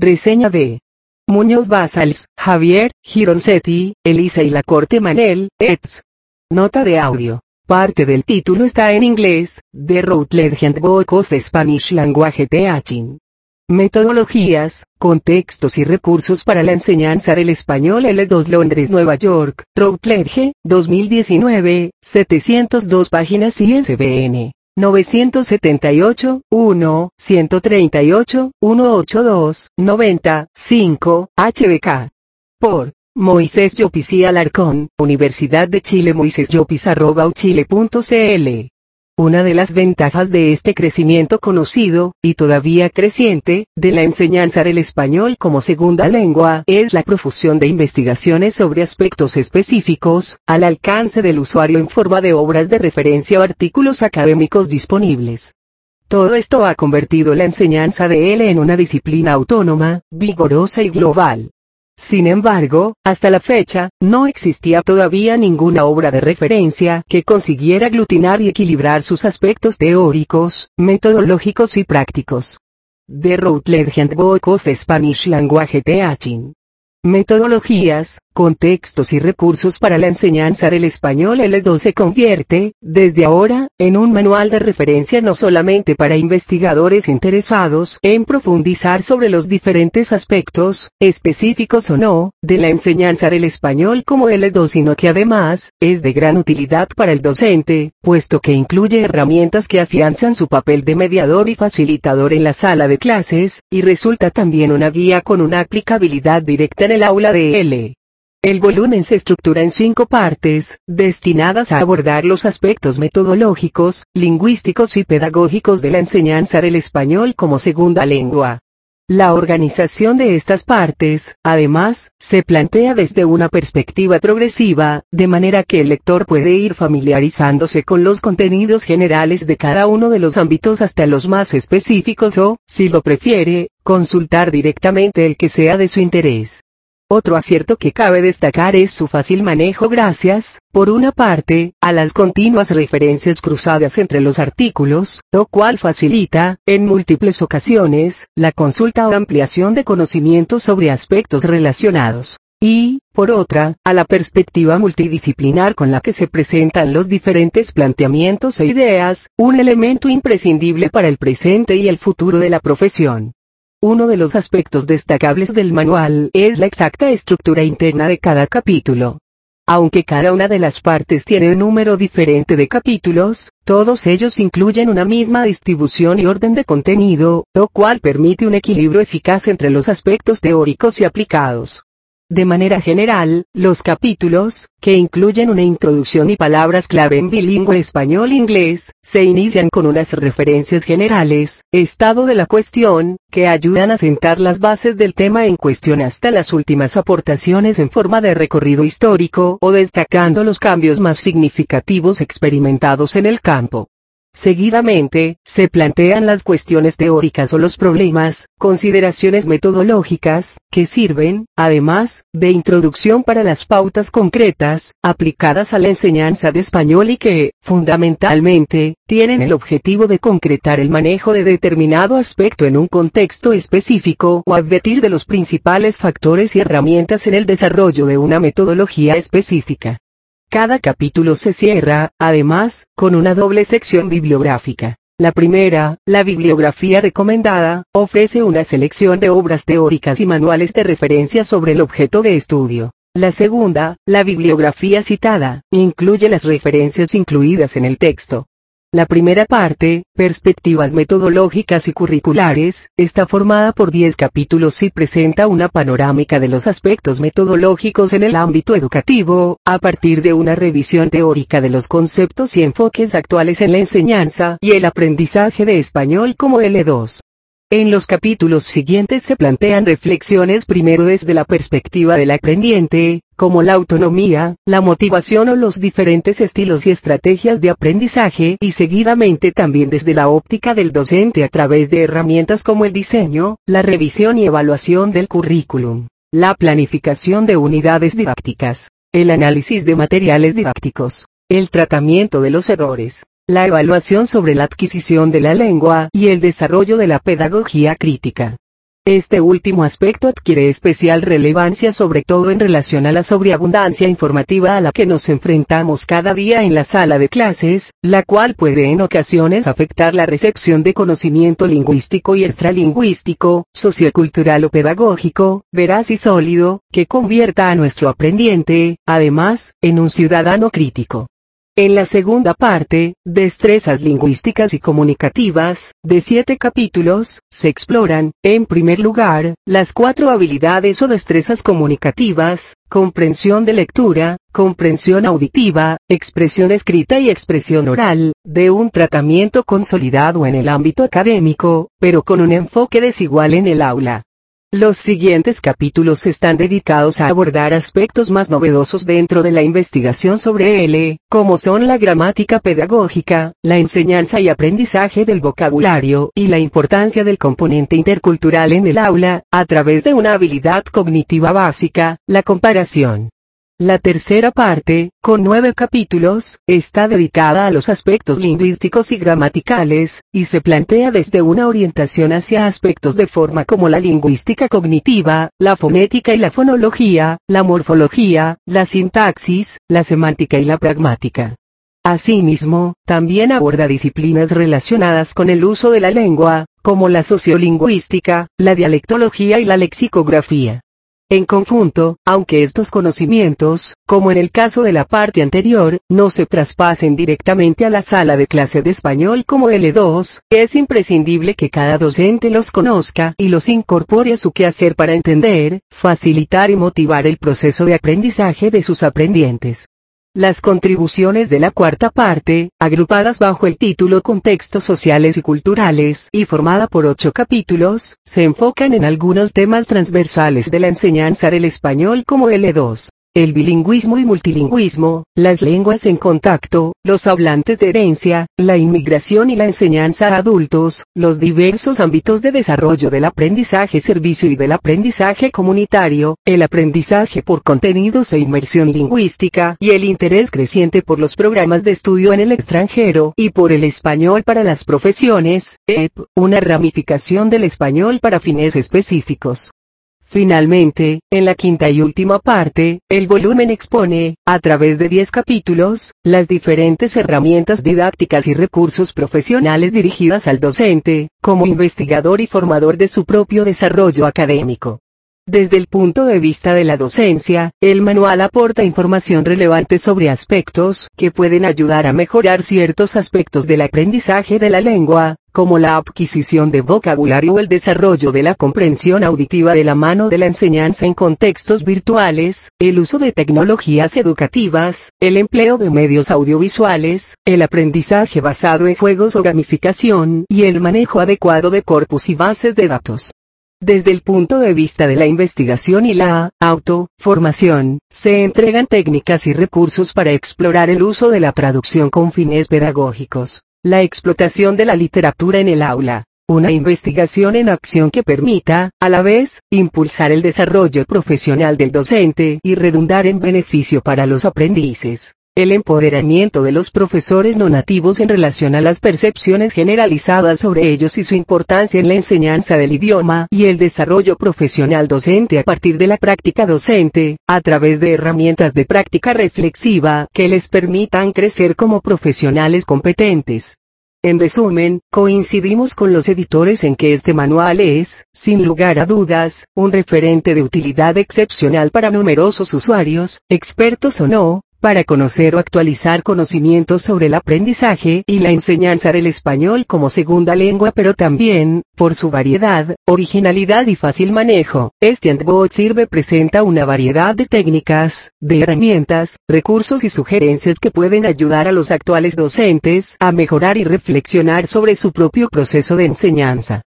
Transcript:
Reseña de Muñoz Basals, Javier, Gironcetti, Elisa y Lacorte Manel, eds. Nota de audio. Parte del título está en inglés, The Routledge Handbook of Spanish Language Teaching. Metodologías, contextos y recursos para la enseñanza del español L2 Londres, Nueva York, Routledge, 2019, 702 páginas ISBN. 978-1-138-182-90-5, HBK. Por Moisés Llopis y Alarcón, Universidad de Chile. moiseslopis@uchile.cl. Una de las ventajas de este crecimiento conocido, y todavía creciente, de la enseñanza del español como segunda lengua, es la profusión de investigaciones sobre aspectos específicos, al alcance del usuario en forma de obras de referencia o artículos académicos disponibles. Todo esto ha convertido la enseñanza de L en una disciplina autónoma, vigorosa y global. Sin embargo, hasta la fecha, no existía todavía ninguna obra de referencia que consiguiera aglutinar y equilibrar sus aspectos teóricos, metodológicos y prácticos. The Routledge Handbook of Spanish Language Teaching. Metodologías, contextos y recursos para la enseñanza del español L2 se convierte, desde ahora, en un manual de referencia no solamente para investigadores interesados en profundizar sobre los diferentes aspectos, específicos o no, de la enseñanza del español como L2, sino que además, es de gran utilidad para el docente, puesto que incluye herramientas que afianzan su papel de mediador y facilitador en la sala de clases, y resulta también una guía con una aplicabilidad directa en el aula de L. El volumen se estructura en 5 partes, destinadas a abordar los aspectos metodológicos, lingüísticos y pedagógicos de la enseñanza del español como segunda lengua. La organización de estas partes, además, se plantea desde una perspectiva progresiva, de manera que el lector puede ir familiarizándose con los contenidos generales de cada uno de los ámbitos hasta los más específicos o, si lo prefiere, consultar directamente el que sea de su interés. Otro acierto que cabe destacar es su fácil manejo gracias, por una parte, a las continuas referencias cruzadas entre los artículos, lo cual facilita, en múltiples ocasiones, la consulta o ampliación de conocimientos sobre aspectos relacionados. Y, por otra, a la perspectiva multidisciplinar con la que se presentan los diferentes planteamientos e ideas, un elemento imprescindible para el presente y el futuro de la profesión. Uno de los aspectos destacables del manual es la exacta estructura interna de cada capítulo. Aunque cada una de las partes tiene un número diferente de capítulos, todos ellos incluyen una misma distribución y orden de contenido, lo cual permite un equilibrio eficaz entre los aspectos teóricos y aplicados. De manera general, los capítulos, que incluyen una introducción y palabras clave en bilingüe español-inglés, se inician con unas referencias generales, estado de la cuestión, que ayudan a sentar las bases del tema en cuestión hasta las últimas aportaciones en forma de recorrido histórico o destacando los cambios más significativos experimentados en el campo. Seguidamente, se plantean las cuestiones teóricas o los problemas, consideraciones metodológicas, que sirven, además, de introducción para las pautas concretas, aplicadas a la enseñanza de español y que, fundamentalmente, tienen el objetivo de concretar el manejo de determinado aspecto en un contexto específico o advertir de los principales factores y herramientas en el desarrollo de una metodología específica. Cada capítulo se cierra, además, con una doble sección bibliográfica. La primera, la bibliografía recomendada, ofrece una selección de obras teóricas y manuales de referencia sobre el objeto de estudio. La segunda, la bibliografía citada, incluye las referencias incluidas en el texto. La primera parte, Perspectivas metodológicas y curriculares, está formada por 10 capítulos y presenta una panorámica de los aspectos metodológicos en el ámbito educativo, a partir de una revisión teórica de los conceptos y enfoques actuales en la enseñanza y el aprendizaje de español como L2. En los capítulos siguientes se plantean reflexiones primero desde la perspectiva del aprendiente, como la autonomía, la motivación o los diferentes estilos y estrategias de aprendizaje, y seguidamente también desde la óptica del docente a través de herramientas como el diseño, la revisión y evaluación del currículum, la planificación de unidades didácticas, el análisis de materiales didácticos, el tratamiento de los errores, la evaluación sobre la adquisición de la lengua y el desarrollo de la pedagogía crítica. Este último aspecto adquiere especial relevancia sobre todo en relación a la sobreabundancia informativa a la que nos enfrentamos cada día en la sala de clases, la cual puede en ocasiones afectar la recepción de conocimiento lingüístico y extralingüístico, sociocultural o pedagógico, veraz y sólido, que convierta a nuestro aprendiente, además, en un ciudadano crítico. En la segunda parte, Destrezas lingüísticas y comunicativas, de 7 capítulos, se exploran, en primer lugar, las 4 habilidades o destrezas comunicativas: comprensión de lectura, comprensión auditiva, expresión escrita y expresión oral, de un tratamiento consolidado en el ámbito académico, pero con un enfoque desigual en el aula. Los siguientes capítulos están dedicados a abordar aspectos más novedosos dentro de la investigación sobre él, como son la gramática pedagógica, la enseñanza y aprendizaje del vocabulario, y la importancia del componente intercultural en el aula, a través de una habilidad cognitiva básica, la comparación. La tercera parte, con 9 capítulos, está dedicada a los aspectos lingüísticos y gramaticales, y se plantea desde una orientación hacia aspectos de forma como la lingüística cognitiva, la fonética y la fonología, la morfología, la sintaxis, la semántica y la pragmática. Asimismo, también aborda disciplinas relacionadas con el uso de la lengua, como la sociolingüística, la dialectología y la lexicografía. En conjunto, aunque estos conocimientos, como en el caso de la parte anterior, no se traspasen directamente a la sala de clase de español como L2, es imprescindible que cada docente los conozca y los incorpore a su quehacer para entender, facilitar y motivar el proceso de aprendizaje de sus aprendientes. Las contribuciones de la cuarta parte, agrupadas bajo el título Contextos sociales y culturales y formada por 8 capítulos, se enfocan en algunos temas transversales de la enseñanza del español como L2. El bilingüismo y multilingüismo, las lenguas en contacto, los hablantes de herencia, la inmigración y la enseñanza a adultos, los diversos ámbitos de desarrollo del aprendizaje-servicio y del aprendizaje comunitario, el aprendizaje por contenidos e inmersión lingüística y el interés creciente por los programas de estudio en el extranjero y por el español para las profesiones, una ramificación del español para fines específicos. Finalmente, en la quinta y última parte, el volumen expone, a través de 10 capítulos, las diferentes herramientas didácticas y recursos profesionales dirigidas al docente, como investigador y formador de su propio desarrollo académico. Desde el punto de vista de la docencia, el manual aporta información relevante sobre aspectos que pueden ayudar a mejorar ciertos aspectos del aprendizaje de la lengua, como la adquisición de vocabulario o el desarrollo de la comprensión auditiva de la mano de la enseñanza en contextos virtuales, el uso de tecnologías educativas, el empleo de medios audiovisuales, el aprendizaje basado en juegos o gamificación, y el manejo adecuado de corpus y bases de datos. Desde el punto de vista de la investigación y la formación, se entregan técnicas y recursos para explorar el uso de la traducción con fines pedagógicos, la explotación de la literatura en el aula, una investigación en acción que permita, a la vez, impulsar el desarrollo profesional del docente y redundar en beneficio para los aprendices. El empoderamiento de los profesores no nativos en relación a las percepciones generalizadas sobre ellos y su importancia en la enseñanza del idioma y el desarrollo profesional docente a partir de la práctica docente, a través de herramientas de práctica reflexiva que les permitan crecer como profesionales competentes. En resumen, coincidimos con los editores en que este manual es, sin lugar a dudas, un referente de utilidad excepcional para numerosos usuarios, expertos o no, para conocer o actualizar conocimientos sobre el aprendizaje y la enseñanza del español como segunda lengua, pero también, por su variedad, originalidad y fácil manejo. Este handbook presenta una variedad de técnicas, de herramientas, recursos y sugerencias que pueden ayudar a los actuales docentes a mejorar y reflexionar sobre su propio proceso de enseñanza.